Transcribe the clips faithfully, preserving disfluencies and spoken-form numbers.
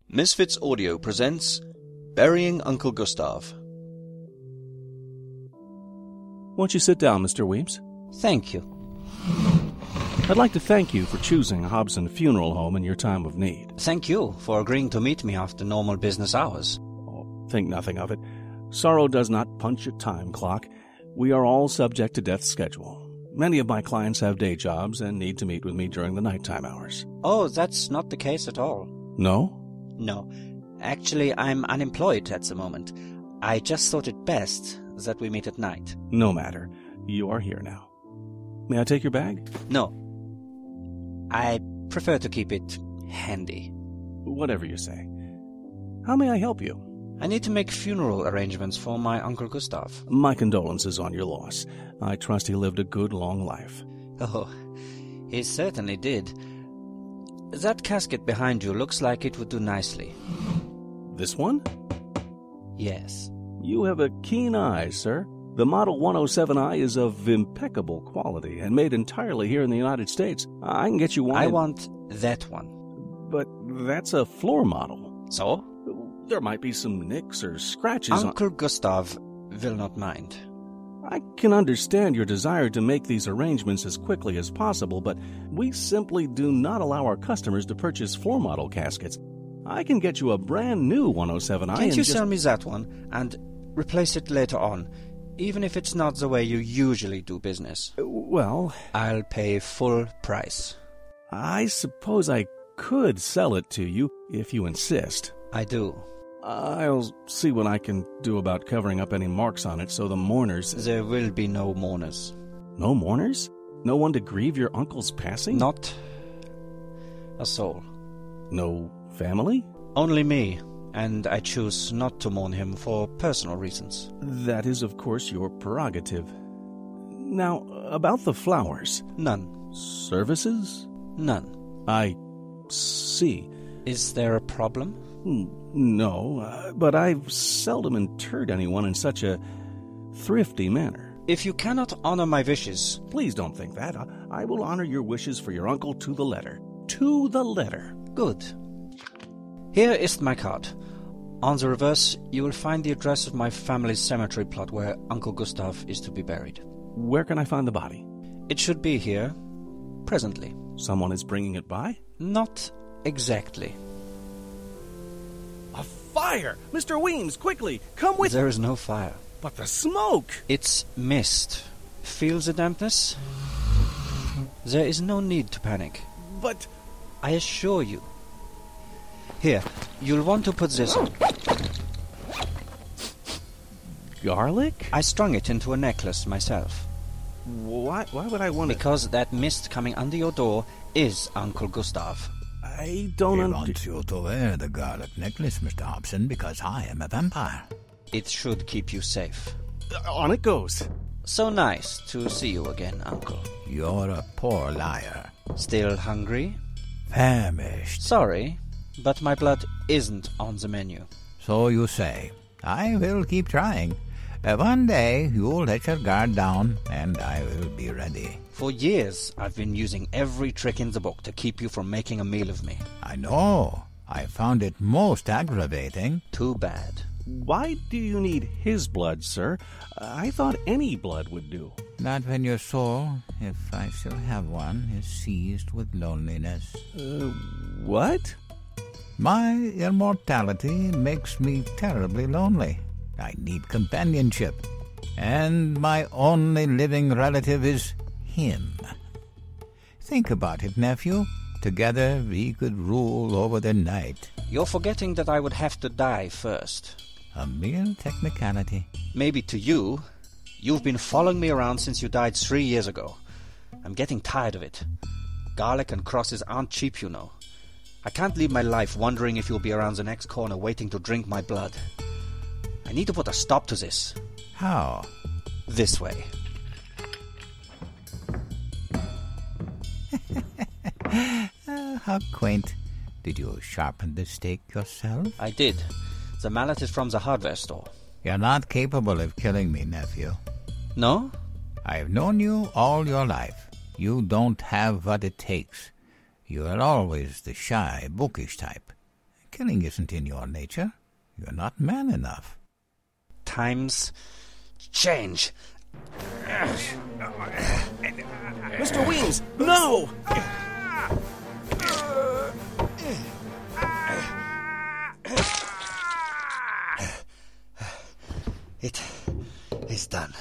Misfits Audio presents Burying Uncle Gustav. Won't you sit down, Mister Weems? Thank you. I'd like to thank you for choosing Hobson Funeral Home in your time of need. Thank you for agreeing to meet me after normal business hours. Oh, think nothing of it. Sorrow does not punch a time clock. We are all subject to death's schedule. Many of my clients have day jobs and need to meet with me during the nighttime hours. Oh, that's not the case at all. No? No. Actually, I'm unemployed at the moment. I just thought it best that we meet at night. No matter. You are here now. May I take your bag? No. I prefer to keep it handy. Whatever you say. How may I help you? I need to make funeral arrangements for my Uncle Gustav. My condolences on your loss. I trust he lived a good, long life. Oh, he certainly did. That casket behind you looks like it would do nicely. This one? Yes. You have a keen eye, sir. The Model one oh seven I is of impeccable quality and made entirely here in the United States. I can get you one. I in... want that one. But that's a floor model. So? There might be some nicks or scratches Uncle on... Gustav will not mind. I can understand your desire to make these arrangements as quickly as possible, but we simply do not allow our customers to purchase floor model caskets. I can get you a brand new one oh seven I. Can't you just... sell me that one and replace it later on, even if it's not the way you usually do business? Well... I'll pay full price. I suppose I could sell it to you if you insist. I do. I'll see what I can do about covering up any marks on it so the mourners... There will be no mourners. No mourners? No one to grieve your uncle's passing? Not a soul. No family? Only me, and I choose not to mourn him for personal reasons. That is, of course, your prerogative. Now, about the flowers. None. Services? None. I see. Is there a problem? No, uh, but I've seldom interred anyone in such a thrifty manner. If you cannot honor my wishes... Please don't think that. I, I will honor your wishes for your uncle to the letter. To the letter. Good. Here is my card. On the reverse, you will find the address of my family's cemetery plot where Uncle Gustav is to be buried. Where can I find the body? It should be here, presently. Someone is bringing it by? Not exactly. A fire! Mister Weems, quickly, come with... There is no fire. But the smoke! It's mist. Feel the dampness? There is no need to panic. But... I assure you. Here, you'll want to put this on. Garlic? I strung it into a necklace myself. Why, why would I want to... Because that mist coming under your door is Uncle Gustav. I don't I un- want you to wear the garlic necklace, Mister Hobson, because I am a vampire. It should keep you safe. Uh, on it goes. So nice to see you again, Uncle. You're a poor liar. Still hungry? Famished. Sorry, but my blood isn't on the menu. So you say. I will keep trying. Uh, one day you'll let your guard down, and I will be ready. For years, I've been using every trick in the book to keep you from making a meal of me. I know. I found it most aggravating. Too bad. Why do you need his blood, sir? I thought any blood would do. Not when your soul, if I still have one, is seized with loneliness. Uh, what? My immortality makes me terribly lonely. I need companionship. And my only living relative is him. Think about it, nephew. Together we could rule over the night. You're forgetting that I would have to die first. A mere technicality. Maybe to you. You've been following me around since you died three years ago. I'm getting tired of it. Garlic and crosses aren't cheap, you know. I can't leave my life wondering if you'll be around the next corner waiting to drink my blood. I need to put a stop to this. How? This way. uh, how quaint. Did you sharpen the stake yourself? I did. The mallet is from the hardware store. You're not capable of killing me, nephew. No? I've known you all your life. You don't have what it takes. You are always the shy, bookish type. Killing isn't in your nature. You're not man enough. Times change. Mister Weems, no! It is done.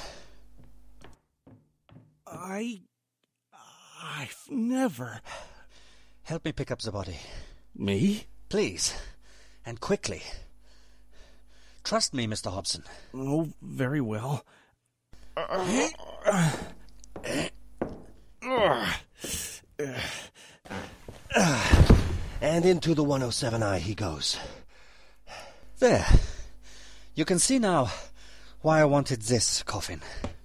I... I've never... Help me pick up the body. Me? Please. And quickly. Trust me, Mister Hobson. Oh, very well. And into the one oh seven I he goes. There. You can see now why I wanted this coffin.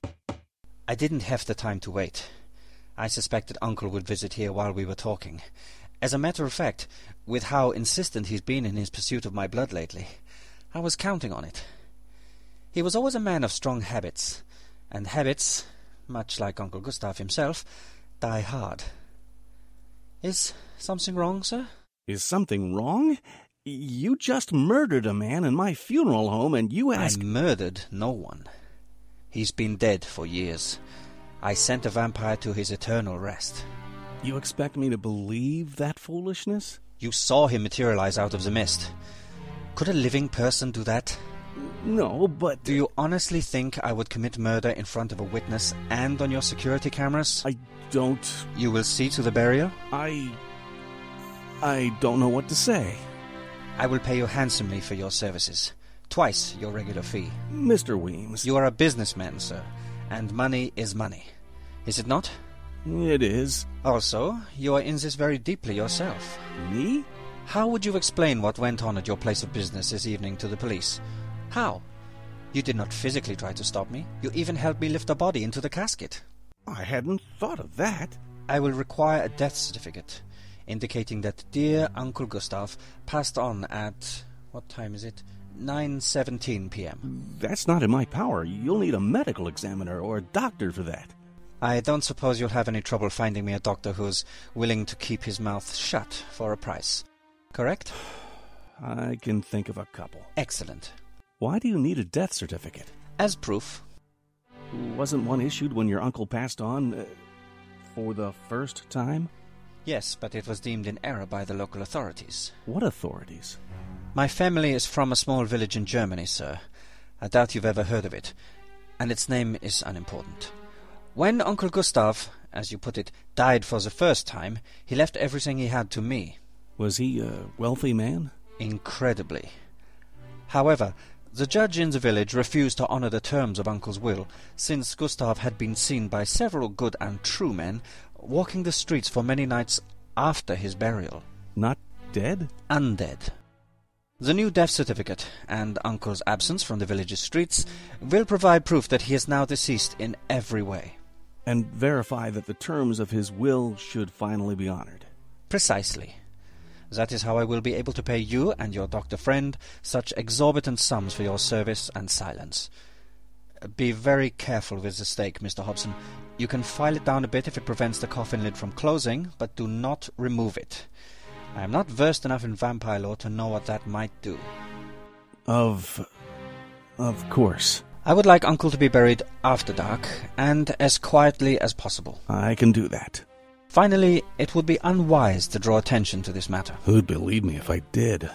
I didn't have the time to wait. I suspected Uncle would visit here while we were talking. As a matter of fact, with how insistent he's been in his pursuit of my blood lately, I was counting on it. He was always a man of strong habits, and habits, much like Uncle Gustav himself, die hard. Is something wrong, sir? Is something wrong? You just murdered a man in my funeral home, and you ask... I murdered no one. He's been dead for years. I sent a vampire to his eternal rest. You expect me to believe that foolishness? You saw him materialize out of the mist. Could a living person do that? No, but... Do you honestly think I would commit murder in front of a witness and on your security cameras? I don't... You will see to the burial? I... I don't know what to say. I will pay you handsomely for your services. Twice your regular fee. Mister Weems... You are a businessman, sir, and money is money. Is it not? It is. Also, you are in this very deeply yourself. Me? How would you explain what went on at your place of business this evening to the police? How? You did not physically try to stop me. You even helped me lift a body into the casket. I hadn't thought of that. I will require a death certificate, indicating that dear Uncle Gustav passed on at... what time is it? nine seventeen p.m. That's not in my power. You'll need a medical examiner or a doctor for that. I don't suppose you'll have any trouble finding me a doctor who's willing to keep his mouth shut for a price. Correct? I can think of a couple. Excellent. Why do you need a death certificate? As proof. Wasn't one issued when your uncle passed on uh, for the first time? Yes, but it was deemed in error by the local authorities. What authorities? My family is from a small village in Germany, sir. I doubt you've ever heard of it, and its name is unimportant. When Uncle Gustav, as you put it, died for the first time, he left everything he had to me. Was he a wealthy man? Incredibly. However, the judge in the village refused to honor the terms of Uncle's will, since Gustav had been seen by several good and true men walking the streets for many nights after his burial. Not dead? Undead. The new death certificate and Uncle's absence from the village's streets will provide proof that he is now deceased in every way. And verify that the terms of his will should finally be honored. Precisely. That is how I will be able to pay you and your doctor friend such exorbitant sums for your service and silence. Be very careful with the stake, Mister Hobson. You can file it down a bit if it prevents the coffin lid from closing, but do not remove it. I am not versed enough in vampire lore to know what that might do. Of... of course. I would like Uncle to be buried after dark, and as quietly as possible. I can do that. Finally, it would be unwise to draw attention to this matter. Who'd believe me if I did?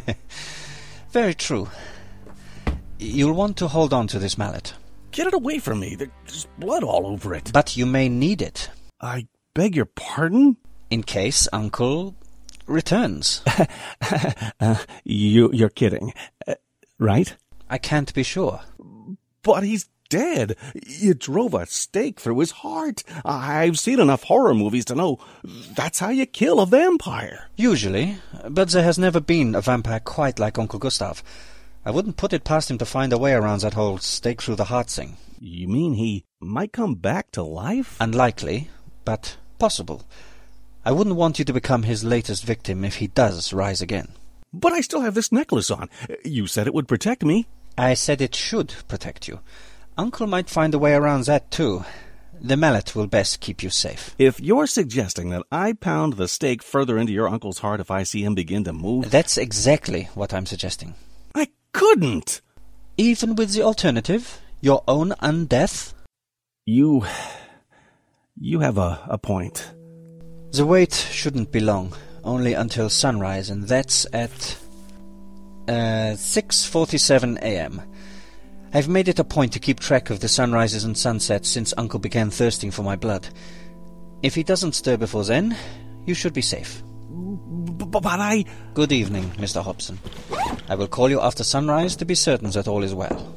Very true. You'll want to hold on to this mallet. Get it away from me. There's blood all over it. But you may need it. I beg your pardon? In case Uncle returns. uh, you, you're kidding, uh, right? I can't be sure. But he's dead. You drove a stake through his heart. I've seen enough horror movies to know that's how you kill a vampire. Usually, but there has never been a vampire quite like Uncle Gustav. I wouldn't put it past him to find a way around that whole stake through the heart thing. You mean he might come back to life? Unlikely, but possible. I wouldn't want you to become his latest victim if he does rise again. But I still have this necklace on. You said it would protect me. I said it should protect you. Uncle might find a way around that too. The mallet will best keep you safe. If you're suggesting that I pound the stake further into your uncle's heart if I see him begin to move... That's exactly what I'm suggesting. I couldn't! Even with the alternative, your own undeath? You... you have a, a point. The wait shouldn't be long, only until sunrise, and that's at... Uh, six forty-seven a.m. I've made it a point to keep track of the sunrises and sunsets since Uncle began thirsting for my blood. If he doesn't stir before then, you should be safe. But I... Good evening, Mister Hobson. I will call you after sunrise to be certain that all is well.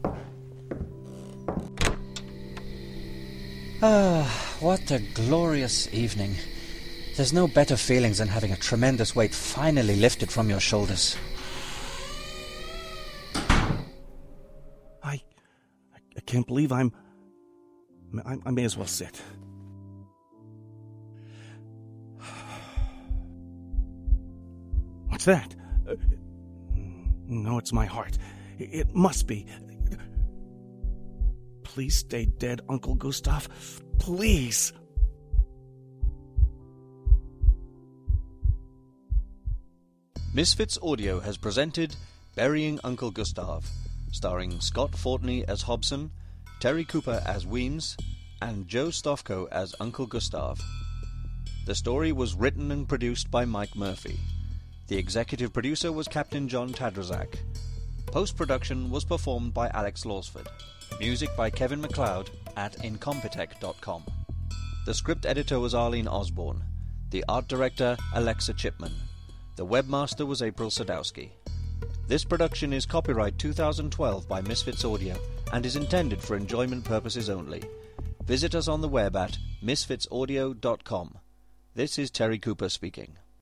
Ah, what a glorious evening. There's no better feelings than having a tremendous weight finally lifted from your shoulders. I... I can't believe I'm... I, I may as well sit. What's that? Uh, no, it's my heart. It must be. Please stay dead, Uncle Gustav. Please. Misfits Audio has presented Burying Uncle Gustav, starring Scott Fortney as Hobson, Terry Cooper as Weems, and Joe Stofko as Uncle Gustav. The story was written and produced by Mike Murphy. The executive producer was Captain John Tadrazak. Post-production was performed by Alex Lawsford. Music by Kevin MacLeod at incompetech dot com. The script editor was Arlene Osborne. The art director, Alexa Chipman. The webmaster was April Sadowski. This production is copyright two thousand twelve by Misfits Audio and is intended for enjoyment purposes only. Visit us on the web at misfits audio dot com. This is Terry Cooper speaking.